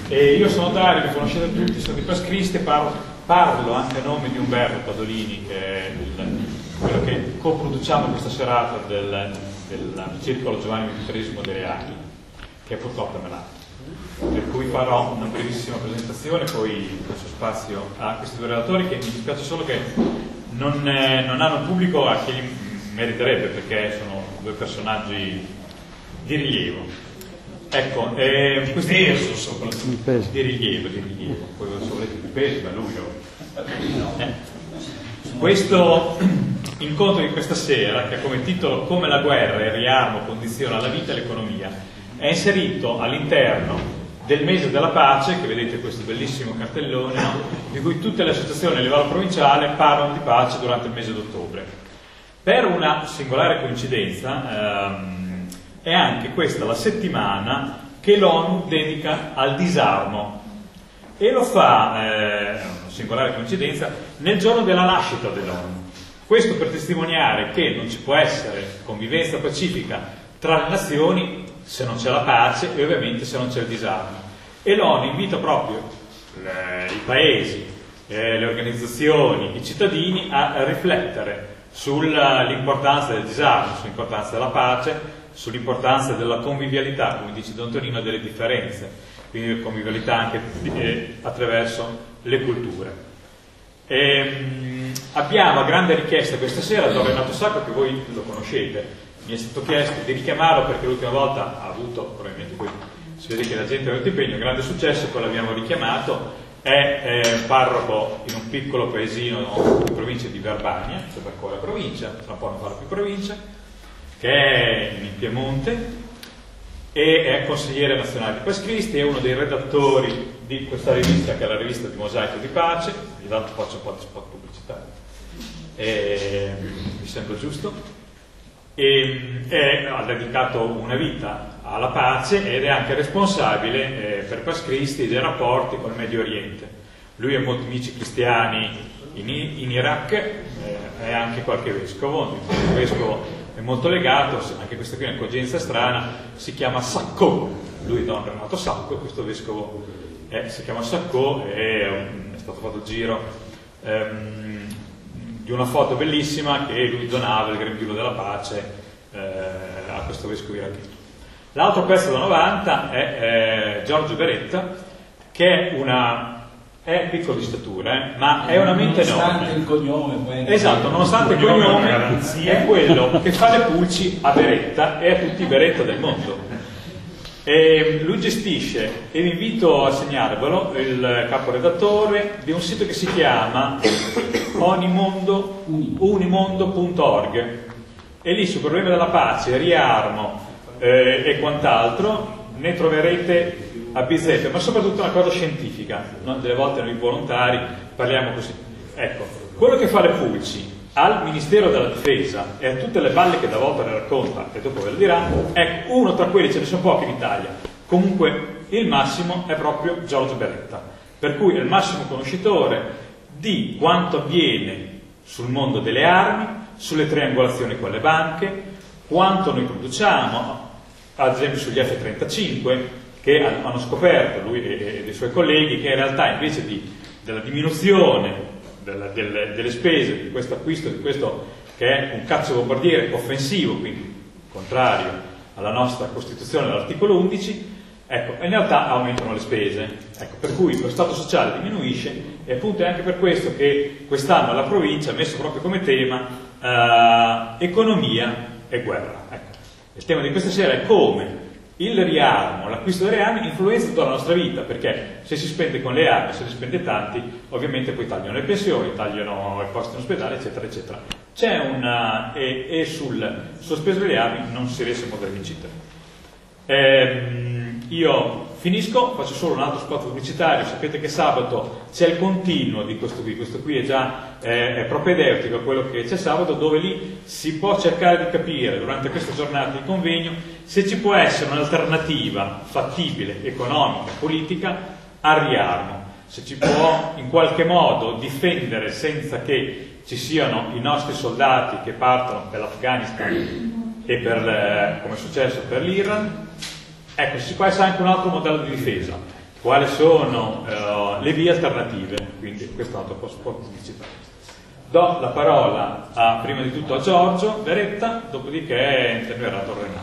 Io sono Dario, mi conoscete tutti, sono di Pascristi e parlo anche a nome di Umberto Padolini, che è quello che coproduciamo questa serata del Circolo Giovanni XXIII delle Aghi, che è purtroppo a Milano. Per cui farò una brevissima presentazione, poi lascio spazio a questi due relatori, che mi dispiace solo che non hanno un pubblico a chi meriterebbe, perché sono due personaggi di rilievo. Ecco, questi peso soprattutto. Di rilievo, poi se volete di peso, ma lui Questo incontro di questa sera, che ha come titolo Come la guerra e il riarmo condiziona la vita e l'economia, è inserito all'interno del mese della pace, che vedete questo bellissimo cartellone, di cui tutte le associazioni a livello provinciale parlano di pace durante il mese d'ottobre. Per una singolare coincidenza, è anche questa la settimana che l'ONU dedica al disarmo, e lo fa, una singolare coincidenza, nel giorno della nascita dell'ONU. Questo per testimoniare che non ci può essere convivenza pacifica tra le nazioni se non c'è la pace e ovviamente se non c'è il disarmo. E l'ONU invita proprio i paesi, le organizzazioni, i cittadini a riflettere sull'importanza del disarmo, sull'importanza della pace, sull'importanza della convivialità, come dice Don Tonino, delle differenze, quindi convivialità anche attraverso le culture. Abbiamo a grande richiesta questa sera Don Renato Sacco, che voi lo conoscete. Mi è stato chiesto di richiamarlo perché l'ultima volta ha avuto, probabilmente poi si vede che la gente ha avuto impegno, grande successo, poi l'abbiamo richiamato. È parroco in un piccolo paesino in provincia di Verbania, cioè per quella provincia, tra un po' non farà più provincia, che è in Piemonte, e è consigliere nazionale di Pascristi, è uno dei redattori di questa rivista, che è la rivista di Mosaico di Pace. Ogni tanto faccio un po' di spot pubblicità, mi sembra giusto, e ha dedicato una vita alla pace ed è anche responsabile per Pascristi dei rapporti con il Medio Oriente. Lui ha molti amici cristiani in Iraq, è anche qualche vescovo, il vescovo è molto legato, anche questa qui è un'accoglienza strana, si chiama Sacco, lui è Don Renato Sacco, questo vescovo si chiama Sacco, è stato fatto il giro di una foto bellissima che lui donava il grembiule della pace a questo vescovo iracheno. L'altro pezzo da 90 è Giorgio Beretta, che è piccolo di statura, ma è una mente enorme. Nonostante il cognome. Esatto, nonostante il cognome è quello che fa le pulci a Beretta e a tutti i Beretta del mondo. E lui gestisce, e vi invito a segnarvelo, il caporedattore di un sito che si chiama unimondo.org, e lì sul problema della pace, riarmo e quant'altro ne troverete a bizzeffe, ma soprattutto una cosa scientifica. No? Delle volte noi volontari parliamo così. Ecco, quello che fa le pulci al Ministero della Difesa e a tutte le balle che da volta le racconta, e dopo ve lo dirà, è uno tra quelli, ce ne sono pochi in Italia. Comunque il massimo è proprio Giorgio Beretta, per cui è il massimo conoscitore di quanto avviene sul mondo delle armi, sulle triangolazioni con le banche, quanto noi produciamo, ad esempio sugli F-35, che hanno scoperto lui e dei suoi colleghi che in realtà invece della diminuzione delle spese di questo acquisto, di questo che è un cacciabombardiere offensivo, quindi contrario alla nostra Costituzione, all'articolo 11, ecco, in realtà aumentano le spese, ecco, per cui lo Stato sociale diminuisce, e appunto è anche per questo che quest'anno la provincia ha messo proprio come tema economia e guerra. Ecco. Il tema di questa sera è come il riarmo, l'acquisto delle armi influenza tutta la nostra vita, perché se si spende con le armi, se ne spende tanti, ovviamente poi tagliano le pensioni, tagliano i posti in ospedale, eccetera, eccetera. C'è e sul sospeso delle armi non si riesce molto a incidere. Io finisco, faccio solo un altro spot pubblicitario. Sapete che sabato c'è il continuo di questo qui è già è propedeutico a quello che c'è sabato, dove lì si può cercare di capire durante questa giornata di convegno se ci può essere un'alternativa fattibile, economica, politica al riarmo, se ci può in qualche modo difendere senza che ci siano i nostri soldati che partono per l'Afghanistan e come è successo per l'Iran. Ecco, si può essere anche un altro modello di difesa. quali sono le vie alternative, quindi questo è un altro po' pubblicità. Do la parola prima di tutto a Giorgio Beretta, dopodiché interverrà Torrenà.